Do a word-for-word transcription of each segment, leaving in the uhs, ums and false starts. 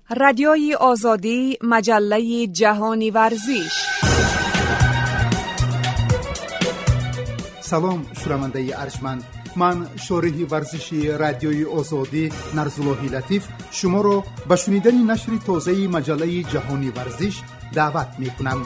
رادیوی آزادی، مجله جهانی ورزش. سلام شنونده ارجمند، من شارح ورزشی رادیوی آزادی نرزالله لطیف شما را به شنیدن نشر تازه مجله جهانی ورزش دعوت می کنم.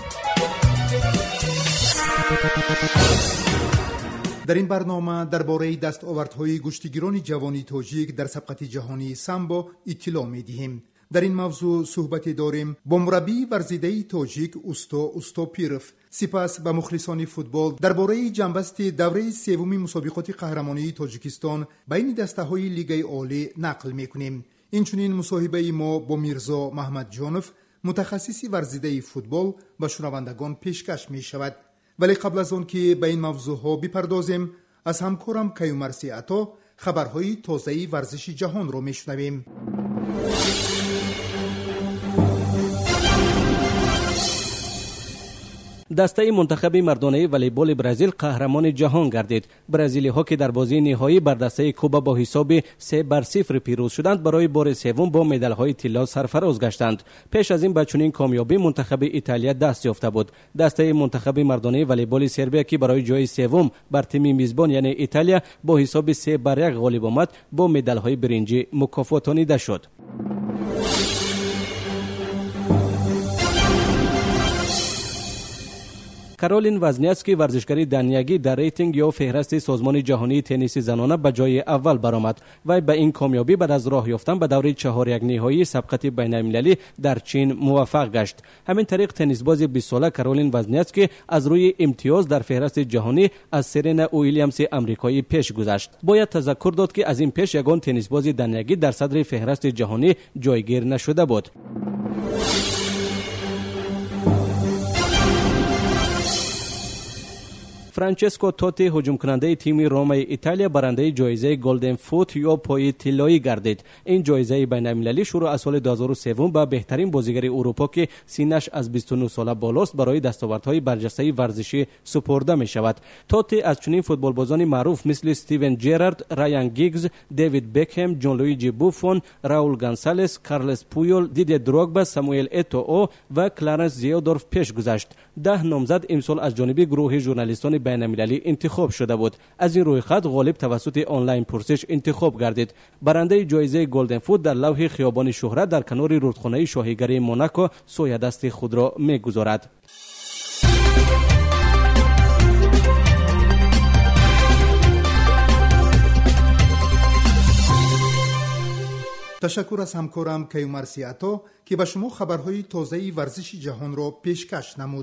در این برنامه درباره دستاوردهای گشتیگیران جوانی تاجیک در سبقت جهانی سامبو اطلاع می دهیم. در این موضوع صحبت داریم با مربی ورزیده تاجیک اوستا اوستاپیروف. سپس به مخلصان فوتبال درباره جنبست دوره سوم مسابقات قهرمانی تاجیکستان بین دسته‌های لیگ عالی نقل می‌کنیم. اینچنین مصاحبه ما با میرزا محمد جانوف متخصص ورزیده فوتبال به شنوندگان پیشکش می‌شود. ولی قبل از آن که به این موضوعها بپردازیم، از همکارم کیومرثی عطا خبرهای تازه ورزش جهان را می‌شنویم. دسته منتخب مردانه والیبال برزیل قهرمان جهان گردید. برزیلی ها که در بازی نهایی بر دسته کوبا با حساب سه بر صفر پیروز شدند، برای بار سوم با مدال های طلا سرفراز گشتند. پیش از این به چنین کامیابی منتخب ایتالیا دست یافته بود. دسته منتخب مردانه والیبال سربیا که برای جای سوم بر تیم میزبان یعنی ایتالیا با حساب سه بر یک غالب آمد، با مدال های برنجی مکافاتانیده شد. کارولین وزنیاسکی ورزشکاری دنیایی در ریتینگ یا فهرست سازمان جهانی تنیس زنانه به جای اول برآمد و به این کامیابی بعد از راه یافتن به دور چهار یک نهایی سبقت بین المللی در چین موفق گشت. همین طریق تنیس باز بیست ساله کارولین وزنیاسکی از روی امتیاز در فهرست جهانی از سرینا ویلیامز آمریکایی پیش گذشت. باید تذکر داد که از این پیش یگان تنیس باز دنیایی در صدر فهرست جهانی جایگیر نشده بود. فرانچسکو توتی هجوم کننده تیم روم ایتالیا برنده جایزه گلدن فوت یا پای طلایی گردید. این جایزه بین المللی شروع از سال دو هزار و سه به بهترین بازیگر اروپا که سینش از بیست و نه ساله بالاست برای دستاوردهای برجسته ورزشی سپرده می شود. توتی از چنین فوتبالبازان معروف مثل استیون جرارد، رایان گیگز، دیوید بکهم، جان لویجی بوفون، راول گانسالس، کارلس پویول، دیدی دروگبا، ساموئل اتو و کلارنس زیودورف پیش گذشت. ده نامزد امسال از جانب گروه ژورنالیستان بین المللی انتخاب شده بود. از این رویخط غالب توسط آنلاین پرسش انتخاب گردید. برنده جایزه گلدن فوت در لوح خیابان شهرت در کنار رودخانه شاهیگری موناکو سوی دست خود را می‌گذارد. تشکر از همکارم کیومرثی عطا که به شما خبرهای تازه ورزش جهان را پیشکش نمود.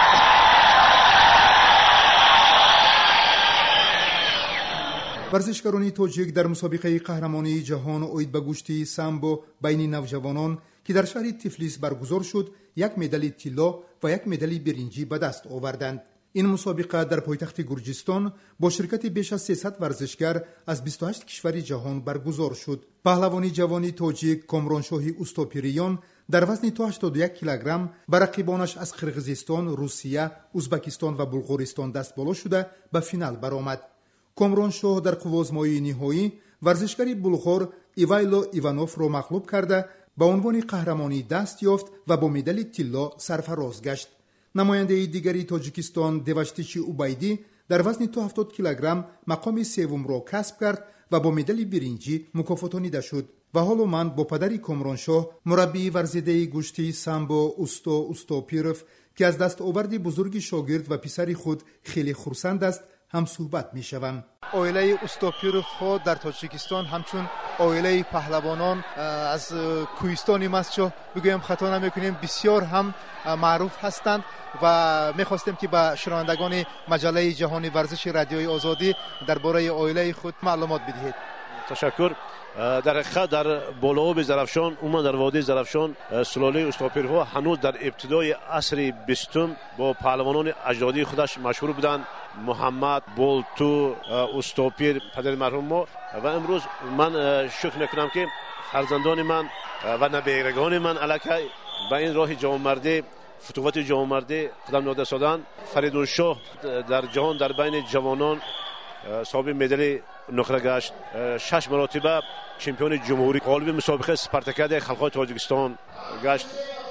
ورزشکاران تاجیک در مسابقه قهرمانی جهان اوید به گشتی سامبو بین نوجوانان که در شهر تفلیس برگزار شد، یک مدال طلا و یک مدال برنجی به دست آوردند. این مسابقه در پایتخت گرجستان با شرکت بیش از سیصد ورزشکار از بیست و هشت کشور جهان برگزار شد. پهلوانی جوانی تاجیک کامرانشاه اوستاپیریان در وزن تا هشتاد و یک کیلوگرم بر رقیبانش از قرقیزستان، روسیه، ازبکستان و بلغارستان دست بالا شده به فینال برآمد. کامرانشاه در قوازمایی نهایی ورزشکاری بلغار ایوایلو ایوانوف را مغلوب کرده به عنوان قهرمانی دست یافت و با مدال طلا سرفراز گشت. نماینده دیگری تاجیکستان دیوشتیچی اوبایدی در وزن تا هفتاد کیلوگرم مقام سوم را کسب کرد و با مدال برنجی مکافاتانیده شد. و حالا من با پدری کامرانشاه، مربی ورزیده گشتی سامبو اوستا اوستاپیروف که از دستاورد بزرگ شاگرد و پسر خود خیلی خرسند است هم صحبت می شوم. عائله اوستاپیروف ها در تاجیکستان همچون عائله پهلوانان از کوهستان ماسچو بگویم خطا نمی کنیم بسیار هم معروف هستند و می خواستیم که به شنوندگان مجله جهانی ورزش رادیوی آزادی درباره عائله خود معلومات بدهید. تشکر. در حقیقت در بالاآب زرافشان عموما در وادی زرافشان سلاله اوستاپیروف هنوز در ابتدای عصر بیستم با پهلوانان اجدادی خودش مشهور بودند. محمد بولتو اوستاپیر پدر مرحوم ما و امروز من شکر میکنم که فرزندان من و نبیرگان من علاقه به این راه جوانمردی فتوحات جوانمردی قدم نهاده سازند. فریدون شاه در جهان در بین جوانان صاحب مدال نقره گشت. شش مرتبه چمپیون جمهوری، غالب مسابقه اسپارتاکیاد خلق‌های تاجیکستان گشت.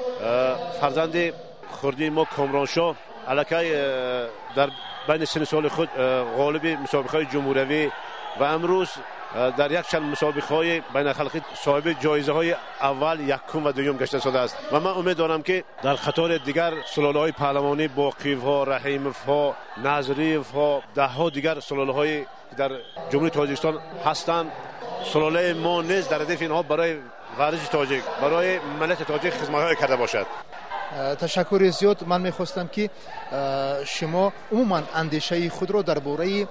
فرزند خردی ما کامرانشاه الکی در بین سن سال خود غالب مسابقه جمهوری و امروز در یک چند مسابقه‌های بین الخلقی صاحب جایزه‌های اول، یکم و دوم گشته شده است و من امید دارم که در خطار دیگر سلاله‌های پهلوانی باقی‌ها، رحیم‌ها، نظریف‌ها، ده‌ها دیگر سلاله‌های در جمهوری تاجیکستان هستند. سلاله ما نیز در هدف اینها برای ورزش تاجیک، برای ملت تاجیک خدمت‌های کرده باشد. تشکر زیاد. من می‌خواستم که شما عموما اندیشه خود را درباره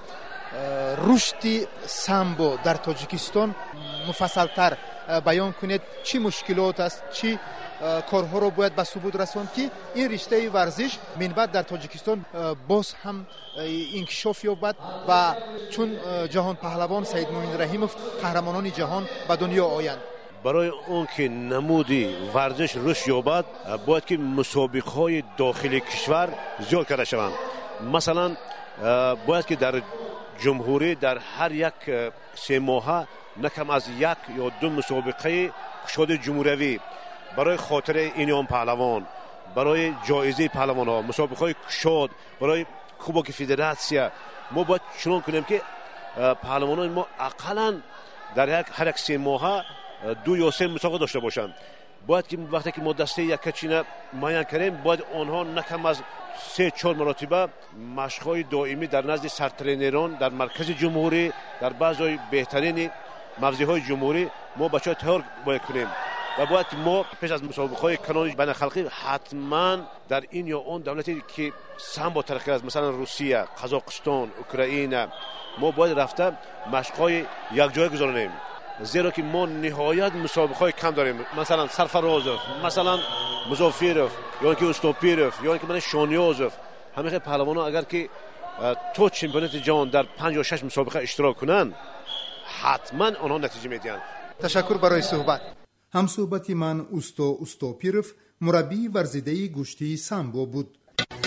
رشد سامبو در تاجیکستان مفصل‌تر بیان کنید. چی مشکلات است، چی کارها رو باید به ثبوت رساند که این رشته ورزش من بعد در تاجیکستان باز هم انکشاف یابد و چون جهان پهلوان سید مومن رحیموف قهرمانان جهان به دنیا آیند. برای اون که نمودی ورزش رشد یابد باید که مسابقه‌های داخلی کشور زیاد کرده شوند. مثلا باید که در جمهوری در هر یک سه ماه نکم از یک یا دو مسابقه کشاد جمهوری برای خاطر اینیان پهلوان، برای جایزه پهلوان ها، مسابقه کشاد، برای کوبک فدراسیا ما باید چنان کنیم که پهلوانان ما اقلا در یک هر یک سه ماه دو یا سه مسابقه داشته باشند. باید که وقتی که ما دسته یک کچینه معین کردیم باید آنها نکم از سه چهار مرتبه مشق‌های دائمی در نزد سرترینران در مرکز جمهوری، در بعضی بهترین موضع‌های جمهوری ما بچه‌ها تیار باید کنیم و باید ما پیش از مسابقه‌های کانونی بین الخلقی حتما در این یا اون دولتی که سامبو ترقی است، مثلا روسیه، قزاقستان، اوکراین، ما باید رفته مشق‌های یک جای گذاریم، زیرا که ما نهایت مسابقه‌های کم داریم. مثلا سرفرازوف، مثلا مظفرف، یا اینکه استوپیروف، یا اینکه من شانیازوف، همه پهلوان‌ها اگر که تو چمپیونات جهان در پنج یا شش مسابقه اشتراک کنن حتما آنها نتیجه میدن. تشکر برای صحبت. هم صحبتی من اوستو استوپیروف مربی ورزیده گشتی سامبو بود.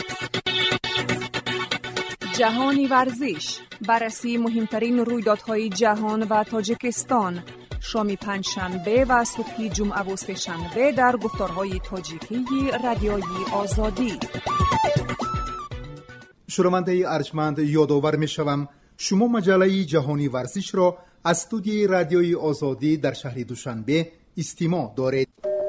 جهانی ورزش، بررسی مهمترین رویدادهای جهان و تاجیکستان، شام پنجشنبه و صبح جمعه و سه‌شنبه در گفتارهای تاجیکی رادیوی آزادی. شنونده ارجمند یادآور می‌شوم شما مجله جهانی ورزش را از استودیوی رادیوی آزادی در شهر دوشنبه استماع دارید.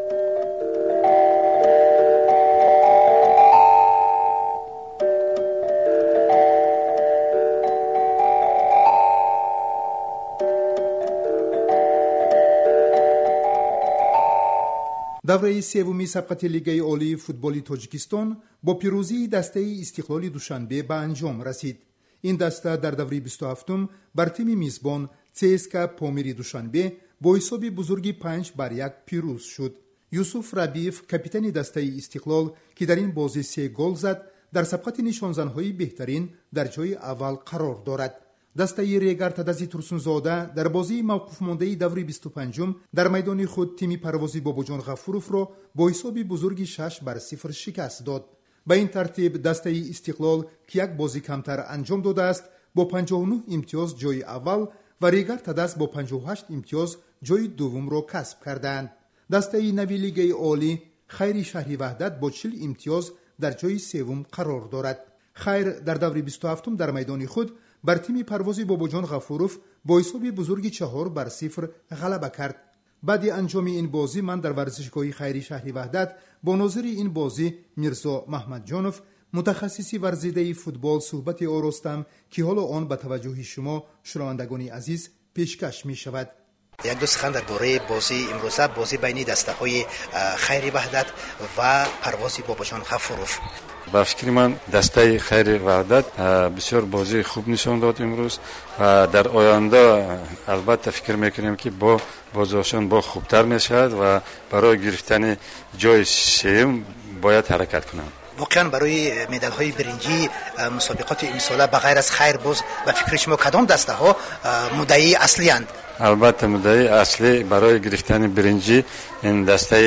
دوره سومی سبقت لیگ عالی فوتبال تاجیکستان با پیروزی دسته استقلال دوشنبه به انجام رسید. این دسته در دوره بیست و هفتم بر تیم میزبان سیسکا پامیری دوشنبه با حساب بزرگی پنج بر یک پیروز شد. یوسف ربیف کاپیتان دسته استقلال که در این بازی سه گل زد در سبقت نشانزن‌های بهترین در جای اول قرار دارد. دسته ریگر تدزی ترسونزاده در بازی موقوف مانده دوره بیست و پنجم در میدان خود تیم پروازی باباجان غفوروف را با حساب بزرگی شش بر صفر شکست داد. به این ترتیب دسته استقلال که یک بازی کمتر انجام داده است با پنجاه و نه امتیاز جای اول و ریگر تدز با پنجاه و هشت امتیاز جای دوم را کسب کردند. دسته نوی لیگ عالی خیر شهری وحدت با چهل امتیاز در جای سوم قرار دارد. خیر در دوره بیست و هفتم در میدان خود بر تیم پروازی باباجان غفوروف با حساب بزرگی چهار بر صفر غلبه کرد. بعد انجام این بازی من در ورزشگاه خیری شهری وحدت با ناظر این بازی میرزا محمد جانوف متخصصی ورزیده فوتبال صحبت آراستم که حالا آن به توجه شما شنوندگان عزیز پیشکش می شود. یک دو سخن درباره بازی امروزه، بازی بین دسته‌های خیری وحدت و پروازی باباجان غفوروف. با فکر من دسته خیر وحدت بسیار بازی خوب نشان داد امروز و در آینده البته فکر میکنیم که با بازیشان با خوبتر میشد و برای گرفتن جای سوم باید حرکت کنند. واقعا برای مدال های برنجی مسابقات امساله بغیر از خیر باز و فکر شما کدام دسته ها مدعی اصلی اند؟ البته مدعی اصلی برای گرفتن برنجی این دسته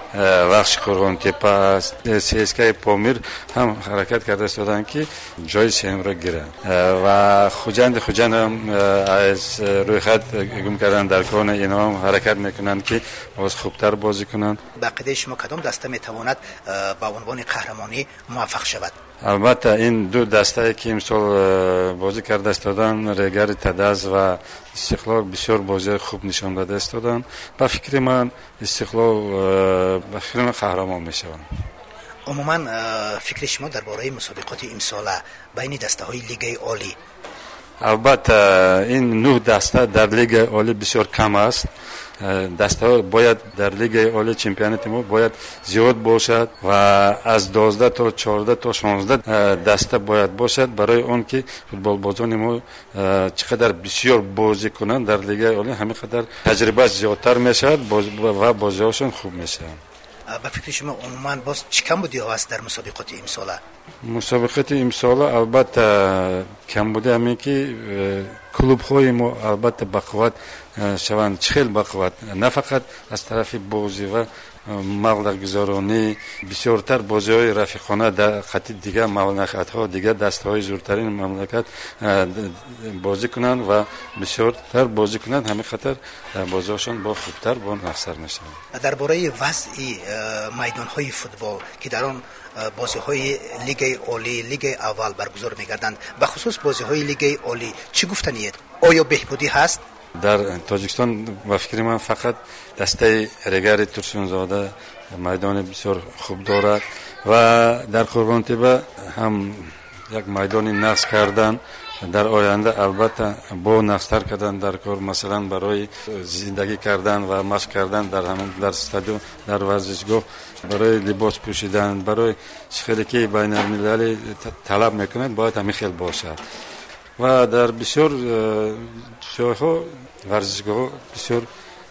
بخش قرغن‌تپه سی اس کی پامیر هم حرکت کرده استادن که جای سیم را گیرن و خوجند خوجند هم از روی خط گم کردن در کان اینا هم حرکت میکنن که باز خوبتر بازی کنن. بقیده شما کدام دسته میتواند با عنوان قهرمانی موفق شود؟ البته این دو دسته که امسال بازی کرده استادن ریگر تدز و استقلال بسیار بازی خوب نشان داده استادن. با فکر من استقلال با فکر من قهرمان میشوند. عموما فکر شما درباره مسابقات امسال بین دسته های لیگ عالی؟ البته این نه دسته در لیگ عالی بسیار کم است. دسته ها باید در لیگ عالی چمپیونات ما باید زیاد باشد و از دوازده تا چهارده تا شانزده دسته باید باشد برای اون که فوتبال بازان ما چقدر بسیار بازی کنند در لیگ عالی همین قدر تجربه زیادتر میشد و بازیاشون خوب میشه. با فکر شما عموما باز چه کمبودی ها است در مسابقات امسال؟ مسابقات امسال البته کمبودی همین که کلوب های ما البته بقوت شوند چخیل بقوت نه فقط از طرف بازی و مبلغ گذارانی بسیارتر بازی های رفیقانه در خط دیگه مملکت ها دیگه دست های زورترین مملکت بازی کنند و بسیارتر بازی کنند همین خاطر بازیشون با خوبتر با نفسر میشن. درباره وضع میدان های فوتبال که در آن بازی های لیگ عالی لیگ اول برگزار میگردند به خصوص بازی های لیگ عالی چی گفتنید؟ آیا بهبودی هست؟ در تاجیکستان با فکر من فقط دسته ریگر ترسونزاده میدان بسیار خوب دارد و در قرغن‌تپه هم یک میدانی نقش کردن در آینده البته با نقشتر کردن در کار مثلا برای زندگی کردن و مشق کردن در همون در استادیوم در ورزشگاه برای لباس پوشیدن برای چیزی که بین المللی طلب میکنند باید همین خیلی باشد و در بسیار جاها ورزشگاه بسیار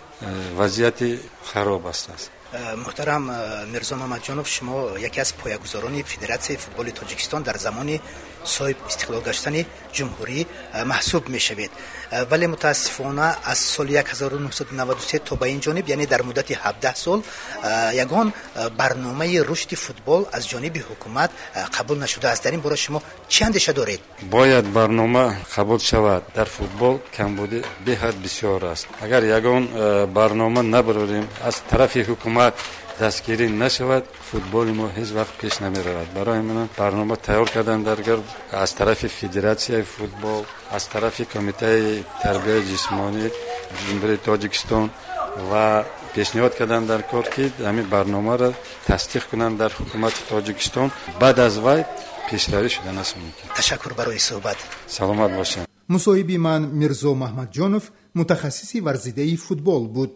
وضعیت خراب است. محترم میرزا محمد جانوف، شما یکی از پایه‌گذاران فدراسیون فوتبال تاجیکستان در زمان صاحب استقلال گشتن جمهوری محسوب میشوید، ولی متاسفانه از سال هزار و نهصد و نود و سه تا به این جانب یعنی در مدت هفده سال یگان برنامه رشد فوتبال از جانب حکومت قبول نشده است. در این باره شما چه اندیشه دارید؟ باید برنامه قبول شود. در فوتبال کمبودی به حد بسیار است. اگر یگان برنامه نبریم از طرف حکومت دستگیری نشود فوتبال ما هیچ وقت پیش نمی رود. برای من برنامه تیار کردن در از طرف فدراسیون فوتبال از طرف کمیته تربیت جسمانی جمهوری تاجیکستان و پیشنهاد کردن در کار که همین برنامه را تصدیق کنند در حکومت تاجیکستان. بعد از وای پیشروی شدن است ممکن. تشکر برای صحبت. سلامت باشین. مصاحبه من میرزا محمد جانوف متخصص ورزیده فوتبال بود.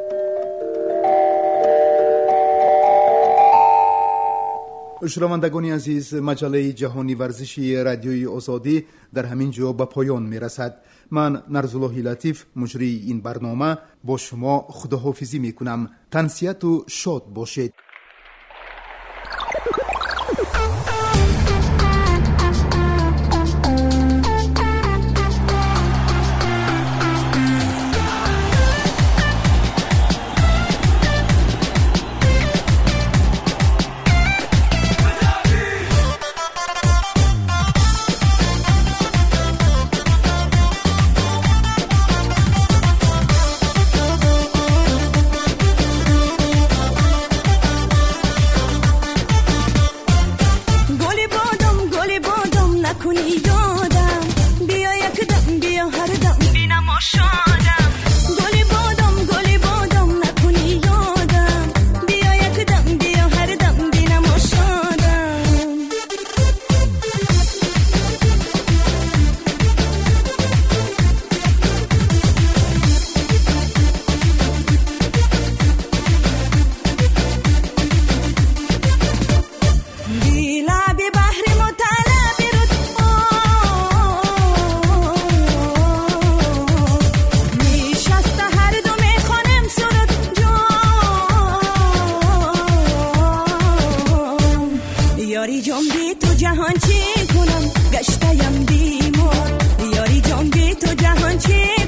شنوندگان عزیز، مجله جهانی ورزشی رادیوی آزادی در همین جا به پایان می رسد. من نرزالله لطیف مجری این برنامه با شما خداحافظی می کنم. تنسیت و شاد باشید.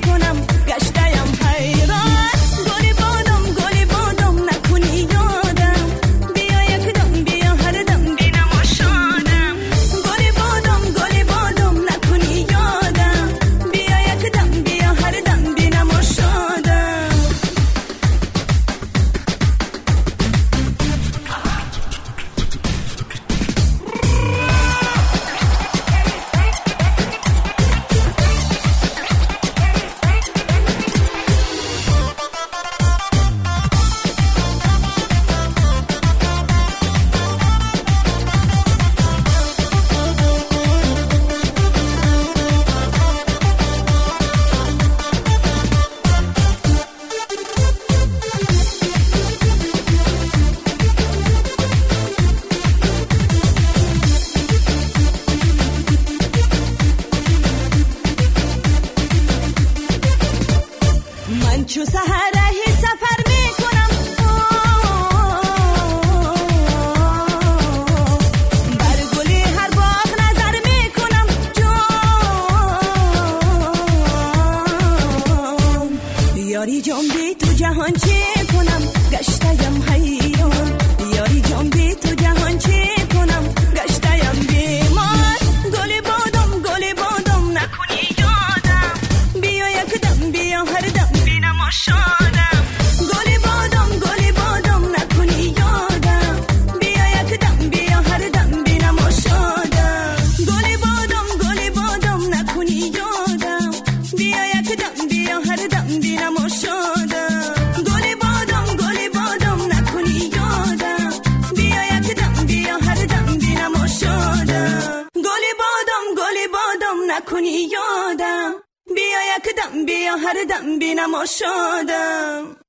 گشتایم حیران گلی بادم گلی بادم نکنی یادم کنی یادم، بیا یک دم بیا هر دم بینم آشادم.